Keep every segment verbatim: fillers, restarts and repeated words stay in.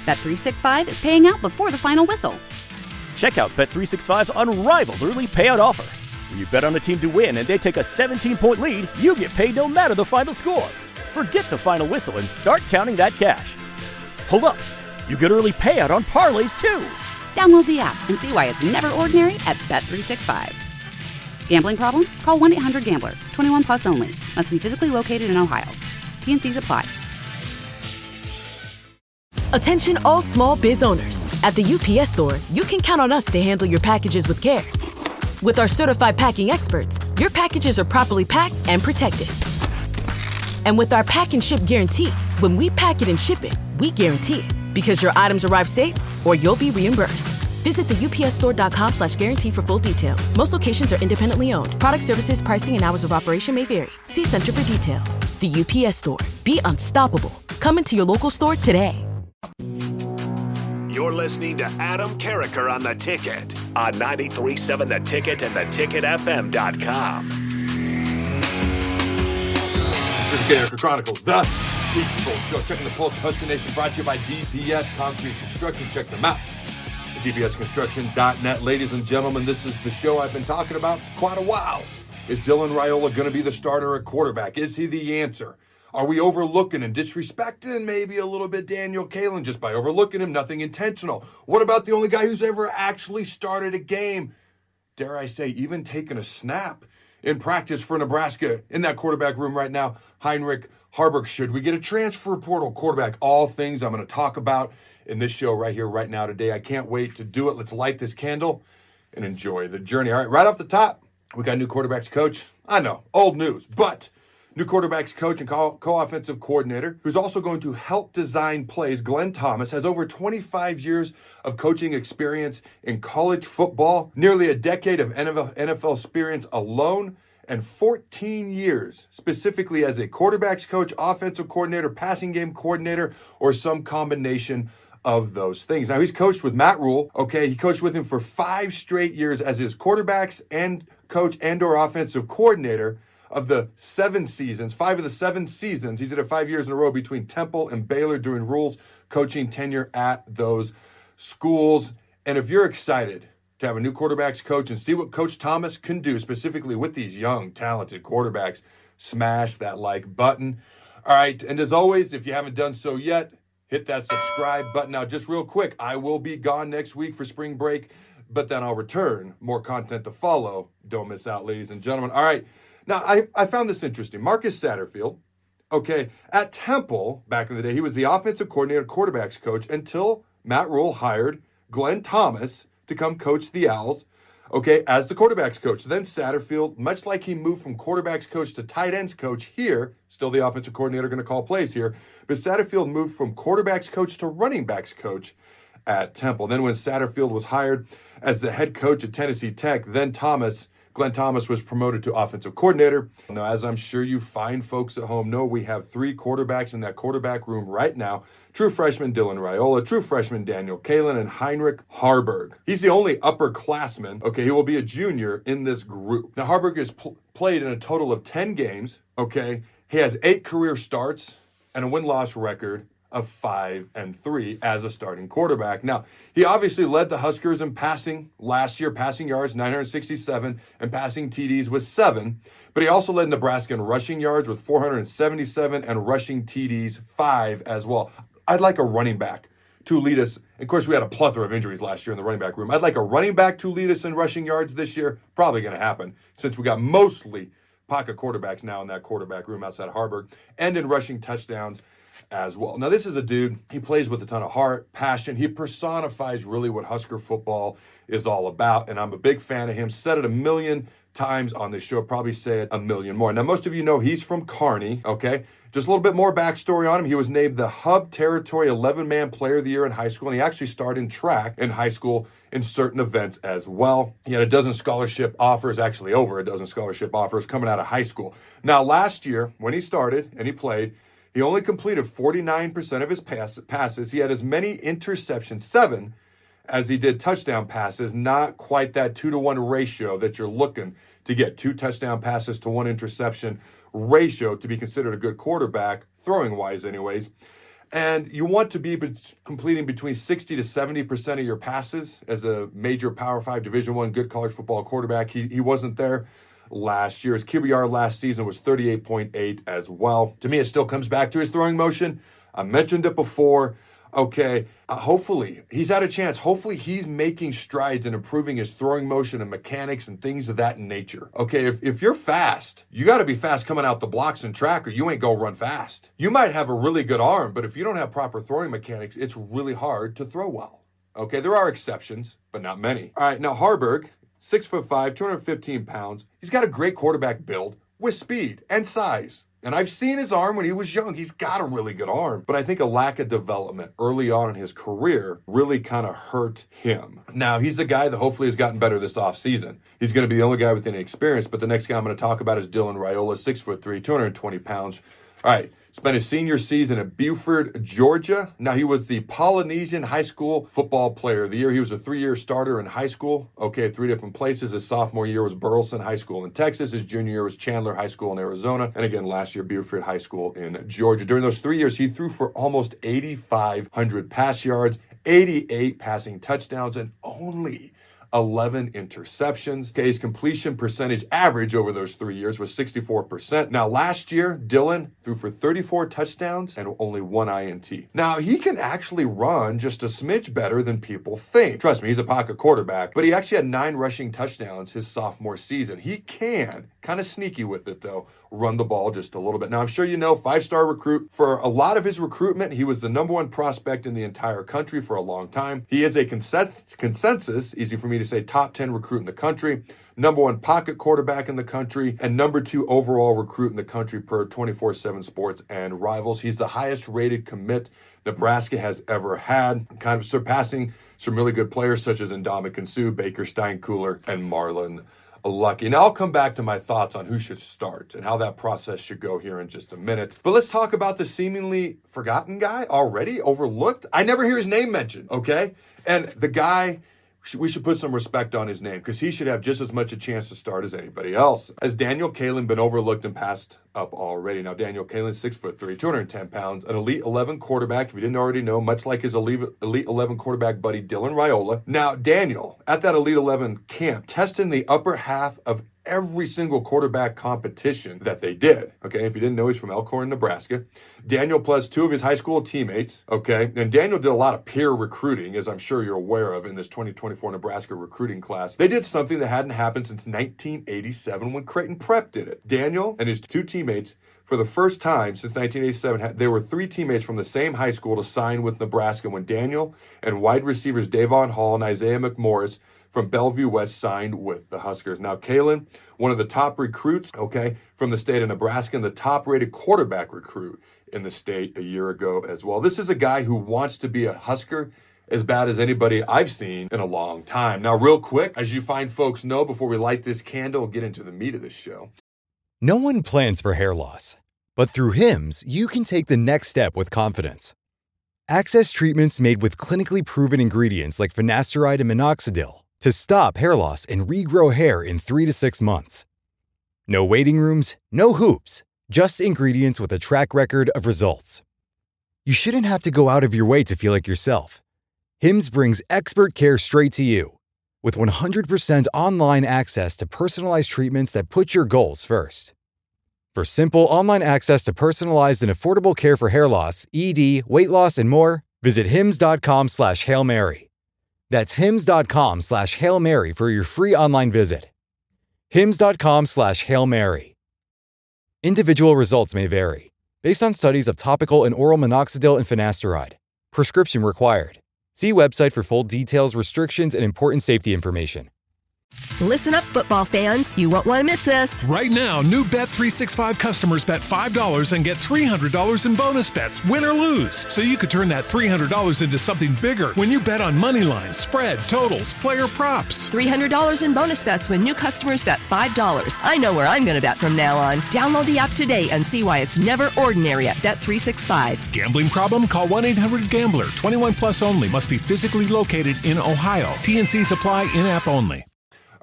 Bet three sixty-five is paying out before the final whistle. Check out Bet three sixty-five's unrivaled early payout offer. When you bet on a team to win and they take a seventeen-point lead, you get paid no matter the final score. Forget the final whistle and start counting that cash. Hold up. You get early payout on parlays, too. Download the app and see why it's never ordinary at Bet three sixty-five. Gambling problem? Call one eight hundred gambler. twenty-one plus only. Must be physically located in Ohio. T and Cs apply. Attention all small biz owners. At the U P S Store, you can count on us to handle your packages with care. With our certified packing experts, your packages are properly packed and protected. And with our pack and ship guarantee, when we pack it and ship it, we guarantee it. Because your items arrive safe or you'll be reimbursed. Visit the U P S store dot com slash guarantee for full details. Most locations are independently owned. Product services, pricing, and hours of operation may vary. See Center for details. The U P S Store. Be unstoppable. Come into your local store today. You're listening to Adam Carriker on The Ticket on ninety-three point seven The Ticket and the ticket f m dot com. The Carriker Chronicles, the Sleep Patrol Show. Checking the pulse of Husky Nation, brought to you by D P S Concrete Construction. Check them out at D P S construction dot net. Ladies and gentlemen, this is the show I've been talking about for quite a while. Is Dylan Raiola going to be the starter at quarterback? Is he the answer? Are we overlooking and disrespecting maybe a little bit Daniel Kaelin just by overlooking him? Nothing intentional. What about the only guy who's ever actually started a game? Dare I say, even taken a snap in practice for Nebraska in that quarterback room right now, Heinrich Haarberg. Should we get a transfer portal quarterback? All things I'm going to talk about in this show right here, right now, today. I can't wait to do it. Let's light this candle and enjoy the journey. All right, right off the top, we got a new quarterbacks coach. I know, old news, but new quarterbacks coach and co- co-offensive coordinator who's also going to help design plays. Glenn Thomas has over twenty-five years of coaching experience in college football, nearly a decade of N F L experience alone, and fourteen years specifically as a quarterbacks coach, offensive coordinator, passing game coordinator, or some combination of those things. Now, he's coached with Matt Rhule. Okay, he coached with him for five straight years as his quarterbacks and coach and or offensive coordinator of the seven seasons, five of the seven seasons. He's did it five years in a row between Temple and Baylor during Rhule's coaching tenure at those schools. And if you're excited to have a new quarterbacks coach and see what Coach Thomas can do specifically with these young, talented quarterbacks, smash that like button. All right, and as always, if you haven't done so yet, hit that subscribe button. Now, just real quick, I will be gone next week for spring break, but then I'll return. More content to follow. Don't miss out, ladies and gentlemen. All right. Now, I, I found this interesting. Marcus Satterfield, okay, at Temple back in the day, he was the offensive coordinator, quarterbacks coach until Matt Rhule hired Glenn Thomas to come coach the Owls, okay, as the quarterbacks coach. Then Satterfield, much like he moved from quarterbacks coach to tight ends coach here, still the offensive coordinator going to call plays here, but Satterfield moved from quarterbacks coach to running backs coach at Temple. Then when Satterfield was hired as the head coach at Tennessee Tech, then Thomas Glenn Thomas was promoted to offensive coordinator. Now, as I'm sure you fine folks at home know, we have three quarterbacks in that quarterback room right now. True freshman Dylan Raiola, true freshman Daniel Kaelin, and Heinrich Haarberg. He's the only upperclassman. Okay, he will be a junior in this group. Now, Haarberg has pl- played in a total of ten games. Okay, he has eight career starts and a win-loss record of five and three as a starting quarterback. Now, he obviously led the Huskers in passing last year, passing yards, nine hundred sixty-seven, and passing T Ds with seven. But he also led Nebraska in rushing yards with four hundred seventy-seven and rushing T Ds, five as well. I'd like a running back to lead us. Of course, we had a plethora of injuries last year in the running back room. I'd like a running back to lead us in rushing yards this year. Probably going to happen since we got mostly pocket quarterbacks now in that quarterback room outside of Haarberg, and in rushing touchdowns as well. Now, this is a dude, he plays with a ton of heart, passion. He personifies really what Husker football is all about, and I'm a big fan of him. Said it a million times on this show, probably say it a million more. Now, most of you know he's from Kearney, okay? Just a little bit more backstory on him. He was named the Hub Territory eleven-man Player of the Year in high school, and he actually started in track in high school in certain events as well. He had a dozen scholarship offers, actually over a dozen scholarship offers coming out of high school. Now, last year, when he started and he played, he only completed forty-nine percent of his pass- passes. He had as many interceptions, seven, as he did touchdown passes. Not quite that two to one ratio that you're looking to get. Two touchdown passes to one interception ratio to be considered a good quarterback, throwing-wise anyways. And you want to be be- completing between sixty to seventy percent of your passes as a major Power five Division One good college football quarterback. He, he wasn't there last year. His Q B R last season was thirty-eight point eight as well. To me, it still comes back to his throwing motion. I mentioned it before. Okay, uh, hopefully he's had a chance. Hopefully he's making strides in improving his throwing motion and mechanics and things of that nature. Okay, if, if you're fast, you got to be fast coming out the blocks and track or you ain't going to run fast. You might have a really good arm, but if you don't have proper throwing mechanics, it's really hard to throw well. Okay, there are exceptions, but not many. All right, now Haarberg, six foot five, two hundred fifteen pounds. He's got a great quarterback build with speed and size. And I've seen his arm when he was young. He's got a really good arm. But I think a lack of development early on in his career really kind of hurt him. Now, he's a guy that hopefully has gotten better this offseason. He's going to be the only guy with any experience. But the next guy I'm going to talk about is Dylan Raiola, six foot three, two hundred twenty pounds. All right. Spent his senior season at Buford, Georgia. Now, he was the Polynesian High School Football Player of the Year. He was a three-year starter in high school. Okay, three different places. His sophomore year was Burleson High School in Texas. His junior year was Chandler High School in Arizona. And again, last year, Buford High School in Georgia. During those three years, he threw for almost eighty-five hundred pass yards, eighty-eight passing touchdowns, and only eleven interceptions. Okay, his completion percentage average over those three years was sixty-four percent. Now, last year, Dylan threw for thirty-four touchdowns and only one I N T. Now, he can actually run just a smidge better than people think. Trust me, he's a pocket quarterback, but he actually had nine rushing touchdowns his sophomore season. He can, kind of sneaky with it though, run the ball just a little bit. Now, I'm sure you know, five-star recruit. For a lot of his recruitment, he was the number one prospect in the entire country for a long time. He is a consensus, consensus, easy for me to say, top ten recruit in the country, number one pocket quarterback in the country, and number two overall recruit in the country per twenty-four seven Sports and Rivals. He's the highest rated commit Nebraska has ever had, kind of surpassing some really good players such as Ndamukong Suh, Baker Steinkuhler, and Marlon Lucky. Now, I'll come back to my thoughts on who should start and how that process should go here in just a minute. But let's talk about the seemingly forgotten guy already, overlooked. I never hear his name mentioned, okay? And the guy, we should put some respect on his name because he should have just as much a chance to start as anybody else. Has Daniel Kaelin been overlooked and passed up already? Now, Daniel Kaelin, six foot three, two hundred ten pounds, an Elite eleven quarterback, if you didn't already know, much like his Elite eleven quarterback buddy, Dylan Raiola. Now, Daniel, at that Elite eleven camp, tested in the upper half of every single quarterback competition that they did. Okay, if you didn't know, he's from Elkhorn, Nebraska. Daniel plus two of his high school teammates. Okay, and Daniel did a lot of peer recruiting, as I'm sure you're aware of in this twenty twenty-four Nebraska recruiting class. They did something that hadn't happened since nineteen eighty-seven when Creighton Prep did it. Daniel and his two teammates, for the first time since nineteen eighty-seven, there were three teammates from the same high school to sign with Nebraska when Daniel and wide receivers Davon Hall and Isaiah McMorris from Bellevue West signed with the Huskers. Now, Kaelin, one of the top recruits, okay, from the state of Nebraska and the top-rated quarterback recruit in the state a year ago as well. This is a guy who wants to be a Husker as bad as anybody I've seen in a long time. Now, real quick, as you fine folks know, before we light this candle and get into the meat of this show. No one plans for hair loss, but through Hims, you can take the next step with confidence. Access treatments made with clinically proven ingredients like finasteride and minoxidil to stop hair loss and regrow hair in three to six months. No waiting rooms, no hoops, just ingredients with a track record of results. You shouldn't have to go out of your way to feel like yourself. Hims brings expert care straight to you. With one hundred percent online access to personalized treatments that put your goals first. For simple online access to personalized and affordable care for hair loss, E D, weight loss, and more, visit hims.com slash Hail Mary. That's hims.com slash Hail Mary for your free online visit. hims.com slash Hail Mary. Individual results may vary, based on studies of topical and oral minoxidil and finasteride. Prescription required. See website for full details, restrictions, and important safety information. Listen up, football fans. You won't want to miss this. Right now, new Bet three sixty-five customers bet five dollars and get three hundred dollars in bonus bets, win or lose. So you could turn that three hundred dollars into something bigger when you bet on money lines, spread, totals, player props. three hundred dollars in bonus bets when new customers bet five dollars. I know where I'm going to bet from now on. Download the app today and see why it's never ordinary at Bet three sixty-five. Gambling problem? Call one eight hundred gambler. twenty-one plus only. Must be physically located in Ohio. T N Cs apply, in-app only.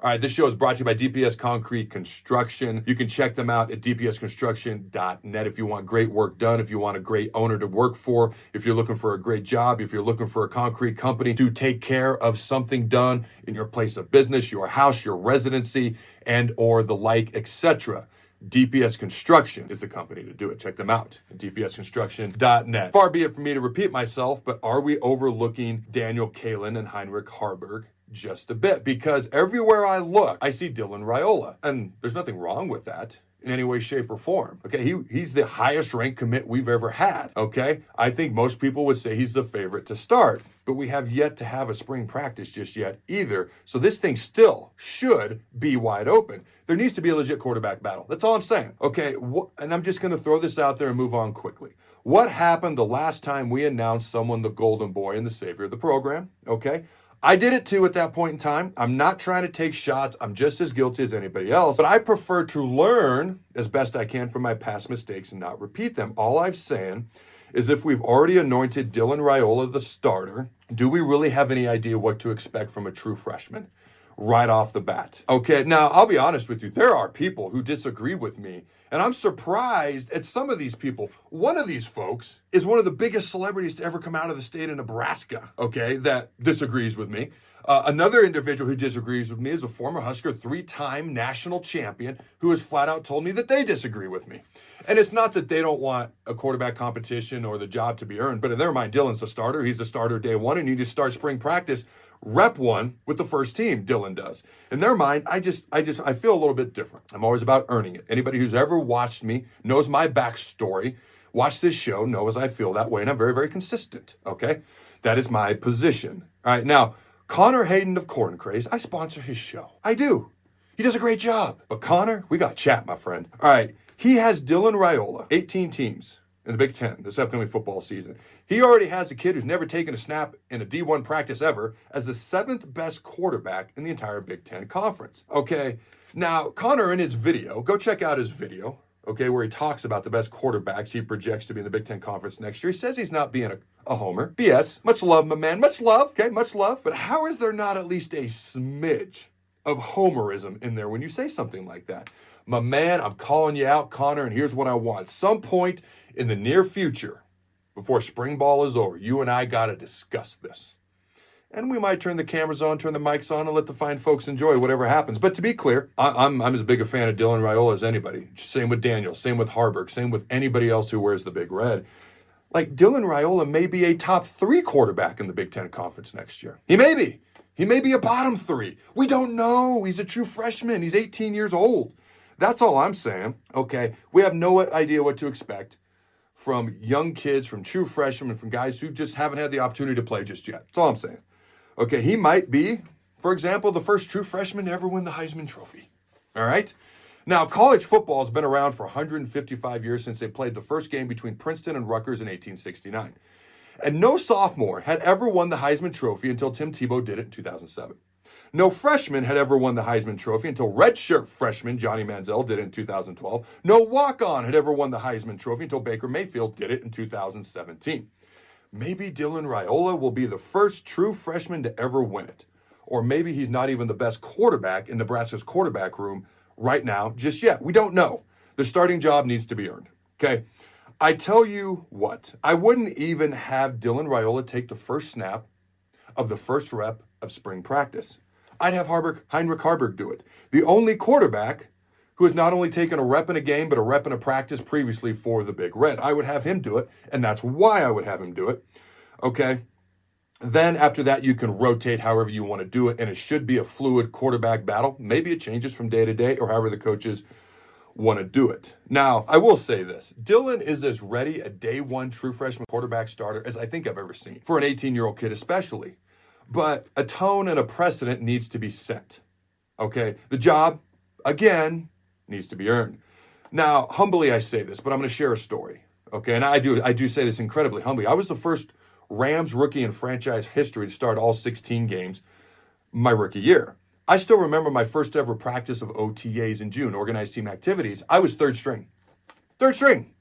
All right, this show is brought to you by D P S Concrete Construction. You can check them out at d p s construction dot net if you want great work done, if you want a great owner to work for, if you're looking for a great job, if you're looking for a concrete company to take care of something done in your place of business, your house, your residency, and or the like, et cetera. D P S Construction is the company to do it. Check them out at d p s construction dot net. Far be it from me to repeat myself, but are we overlooking Daniel Kaelin and Heinrich Haarberg just a bit? Because everywhere I look, I see Dylan Raiola, and there's nothing wrong with that in any way, shape, or form. Okay, he he's the highest ranked commit we've ever had. Okay, I think most people would say he's the favorite to start, but we have yet to have a spring practice just yet either. So this thing still should be wide open. There needs to be a legit quarterback battle. That's all I'm saying. Okay, wh- and I'm just going to throw this out there and move on quickly. What happened the last time we announced someone the golden boy and the savior of the program? Okay. I did it too at that point in time. I'm not trying to take shots. I'm just as guilty as anybody else. But I prefer to learn as best I can from my past mistakes and not repeat them. All I'm saying is if we've already anointed Dylan Raiola the starter, do we really have any idea what to expect from a true freshman right off the bat? Okay, now I'll be honest with you. There are people who disagree with me, and I'm surprised at some of these people. One of these folks is one of the biggest celebrities to ever come out of the state of Nebraska, okay, that disagrees with me. Uh, another individual who disagrees with me is a former Husker three-time national champion who has flat out told me that they disagree with me. And it's not that they don't want a quarterback competition or the job to be earned, but in their mind, Dylan's the starter. He's the starter day one, and you just start spring practice rep one with the first team. Dylan does. In their mind, I just, I just, I feel a little bit different. I'm always about earning it. Anybody who's ever watched me knows my backstory. Watch this show, knows I feel that way, and I'm very, very consistent. Okay, that is my position. All right, now Connor Hayden of Corn Craze, I sponsor his show. I do. He does a great job. But Connor, we got chat, my friend. All right, he has Dylan Raiola, eighteen teams in the Big Ten this upcoming football season. He already has a kid who's never taken a snap in a D one practice ever as the seventh best quarterback in the entire Big Ten Conference. Okay, now Connor in his video, go check out his video, okay, where he talks about the best quarterbacks he projects to be in the Big Ten Conference next year. He says he's not being a, a homer. B S. Much love, my man. Much love, okay, much love. But how is there not at least a smidge of homerism in there when you say something like that? My man, I'm calling you out, Connor, and here's what I want. Some point in the near future, before spring ball is over, you and I got to discuss this. And we might turn the cameras on, turn the mics on, and let the fine folks enjoy whatever happens. But to be clear, I, I'm I'm as big a fan of Dylan Raiola as anybody. Same with Daniel, same with Haarberg, same with anybody else who wears the big red. Like, Dylan Raiola may be a top three quarterback in the Big Ten Conference next year. He may be. He may be a bottom three. We don't know. He's a true freshman. He's eighteen years old. That's all I'm saying. Okay, we have no idea what to expect from young kids, from true freshmen, from guys who just haven't had the opportunity to play just yet. That's all I'm saying. Okay, he might be, for example, the first true freshman to ever win the Heisman Trophy. All right? Now, college football has been around for one hundred fifty-five years since they played the first game between Princeton and Rutgers in eighteen sixty-nine. And no sophomore had ever won the Heisman Trophy until Tim Tebow did it in two thousand seven. No freshman had ever won the Heisman Trophy until redshirt freshman Johnny Manziel did it in two thousand twelve. No walk-on had ever won the Heisman Trophy until Baker Mayfield did it in two thousand seventeen. Maybe Dylan Raiola will be the first true freshman to ever win it. Or maybe he's not even the best quarterback in Nebraska's quarterback room right now just yet. We don't know. The starting job needs to be earned. Okay? I tell you what, I wouldn't even have Dylan Raiola take the first snap of the first rep of spring practice. I'd have Haarberg, Heinrich Haarberg do it. The only quarterback who has not only taken a rep in a game, but a rep in a practice previously for the Big Red. I would have him do it, and that's why I would have him do it. Okay? Then after that, you can rotate however you want to do it, and it should be a fluid quarterback battle. Maybe it changes from day to day or however the coaches want to do it. Now, I will say this. Dylan is as ready a day one true freshman quarterback starter as I think I've ever seen, for an eighteen-year-old kid especially. But a tone and a precedent needs to be set. Okay? The job, again, needs to be earned. Now, humbly I say this, but I'm going to share a story. Okay? And I do I do say this incredibly humbly. I was the first Rams rookie in franchise history to start all sixteen games my rookie year. I still remember my first ever practice of O T As in June, organized team activities. I was third string. Third string.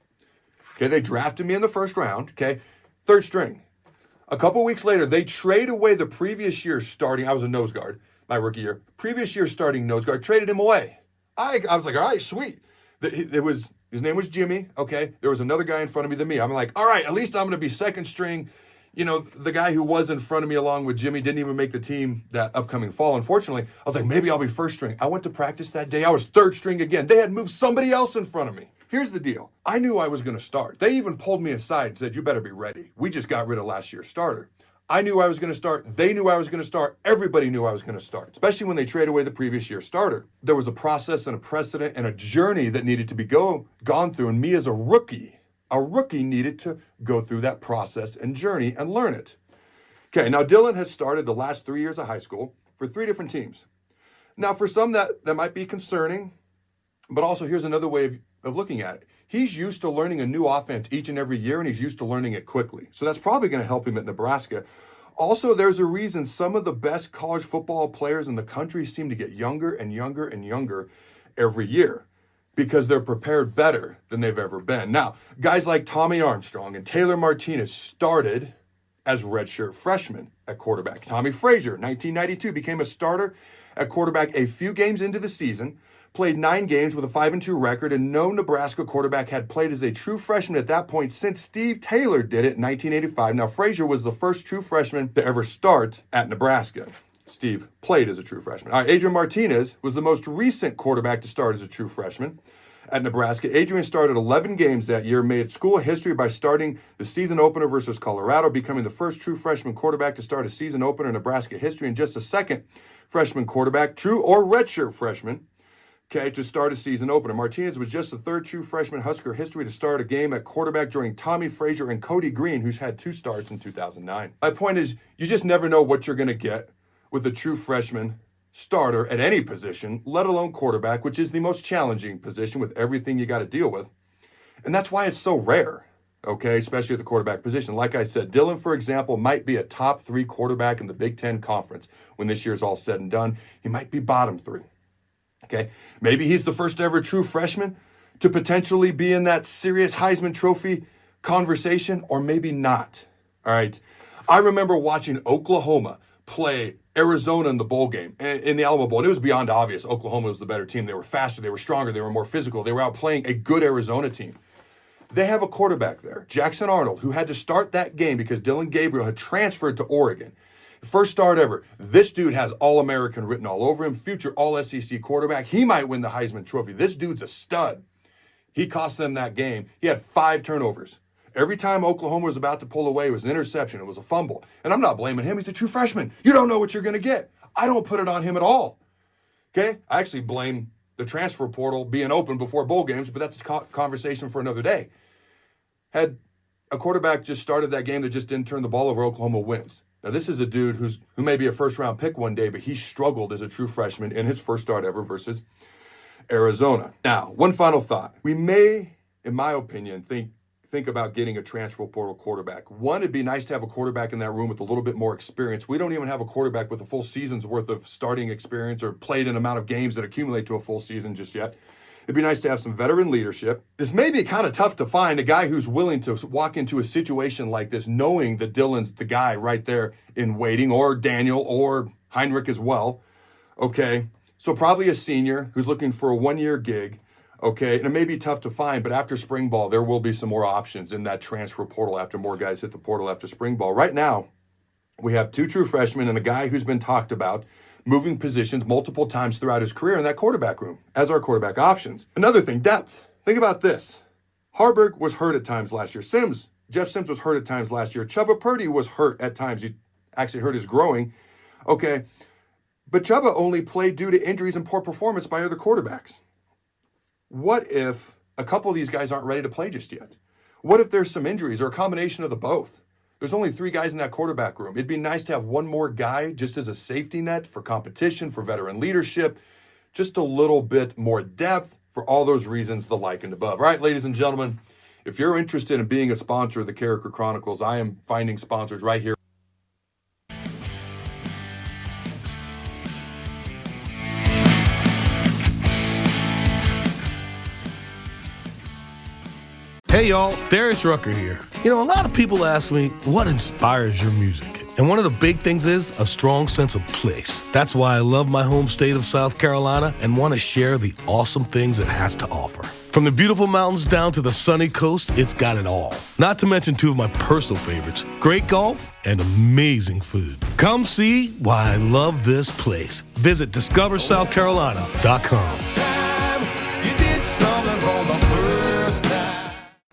Okay, they drafted me in the first round. Okay, third string. A couple weeks later, they trade away the previous year's starting, I was a nose guard, my rookie year. Previous year starting nose guard, traded him away. I, I was like, all right, sweet. It was, his name was Jimmy, okay? There was another guy in front of me than me. I'm like, all right, at least I'm going to be second string. You know, the guy who was in front of me along with Jimmy didn't even make the team that upcoming fall. Unfortunately, I was like, maybe I'll be first string. I went to practice that day. I was third string again. They had moved somebody else in front of me. Here's the deal. I knew I was going to start. They even pulled me aside and said, you better be ready. We just got rid of last year's starter. I knew I was going to start. They knew I was going to start. Everybody knew I was going to start, especially when they traded away the previous year's starter. There was a process and a precedent and a journey that needed to be go, gone through. And me as a rookie, a rookie needed to go through that process and journey and learn it. Okay, now Dylan has started the last three years of high school for three different teams. Now, for some that, that might be concerning, but also here's another way of, of looking at it. He's used to learning a new offense each and every year, and he's used to learning it quickly. So that's probably going to help him at Nebraska. Also, there's a reason some of the best college football players in the country seem to get younger and younger and younger every year because they're prepared better than they've ever been. Now, guys like Tommy Armstrong and Taylor Martinez started as redshirt freshmen at quarterback. Tommy Frazier, nineteen ninety-two, became a starter at quarterback a few games into the season, played nine games with a five and two record, and no Nebraska quarterback had played as a true freshman at that point since Steve Taylor did it in nineteen eighty-five. Now, Frazier was the first true freshman to ever start at Nebraska. Steve played as a true freshman. All right, Adrian Martinez was the most recent quarterback to start as a true freshman at Nebraska. Adrian started eleven games that year, made school history by starting the season opener versus Colorado, becoming the first true freshman quarterback to start a season opener in Nebraska history, and just a second freshman quarterback, true or redshirt freshman, okay, to start a season opener. Martinez was just the third true freshman Husker history to start a game at quarterback during Tommy Frazier and Cody Green, who's had two starts in two thousand nine. My point is, you just never know what you're going to get with a true freshman starter at any position, let alone quarterback, which is the most challenging position with everything you got to deal with. And that's why it's so rare, okay, especially at the quarterback position. Like I said, Dylan, for example, might be a top three quarterback in the Big Ten Conference when this year's all said and done. He might be bottom three, okay? Maybe he's the first ever true freshman to potentially be in that serious Heisman Trophy conversation, or maybe not, all right? I remember watching Oklahoma play Arizona in the bowl game, in the Alamo Bowl. And it was beyond obvious Oklahoma was the better team. They were faster, they were stronger, they were more physical. They were outplaying a good Arizona team. They have a quarterback there, Jackson Arnold, who had to start that game because Dylan Gabriel had transferred to Oregon. First start ever. This dude has All-American written all over him, future All-S E C quarterback. He might win the Heisman Trophy. This dude's a stud. He cost them that game. He had five turnovers. Every time Oklahoma was about to pull away, it was an interception. It was a fumble. And I'm not blaming him. He's a true freshman. You don't know what you're going to get. I don't put it on him at all. Okay? I actually blame the transfer portal being open before bowl games, but that's a conversation for another day. Had a quarterback just started that game that just didn't turn the ball over, Oklahoma wins. Now, this is a dude who's who may be a first-round pick one day, but he struggled as a true freshman in his first start ever versus Arizona. Now, one final thought. We may, in my opinion, think think about getting a transfer portal quarterback. One, it'd be nice to have a quarterback in that room with a little bit more experience. We don't even have a quarterback with a full season's worth of starting experience or played an amount of games that accumulate to a full season just yet. It'd be nice to have some veteran leadership. This may be kind of tough to find, a guy who's willing to walk into a situation like this knowing that Dylan's the guy right there in waiting, or Daniel or Heinrich as well. Okay, so probably a senior who's looking for a one-year gig. Okay, and it may be tough to find, but after spring ball, there will be some more options in that transfer portal after more guys hit the portal after spring ball. Right now, we have two true freshmen and a guy who's been talked about moving positions multiple times throughout his career in that quarterback room as our quarterback options. Another thing, depth. Think about this. Harburg was hurt at times last year. Sims, Jeff Sims was hurt at times last year. Chubba Purdy was hurt at times. He actually hurt his growing. Okay, but Chubba only played due to injuries and poor performance by other quarterbacks. What if a couple of these guys aren't ready to play just yet? What if there's some injuries or a combination of the both? There's only three guys in that quarterback room. It'd be nice to have one more guy just as a safety net for competition, for veteran leadership, just a little bit more depth for all those reasons, the like and above. All right, ladies and gentlemen, if you're interested in being a sponsor of the Carricker Chronicles, I am finding sponsors right here. Hey y'all, Darius Rucker here. You know, a lot of people ask me, what inspires your music? And one of the big things is a strong sense of place. That's why I love my home state of South Carolina and want to share the awesome things it has to offer. From the beautiful mountains down to the sunny coast, it's got it all. Not to mention two of my personal favorites, great golf and amazing food. Come see why I love this place. Visit discover south carolina dot com.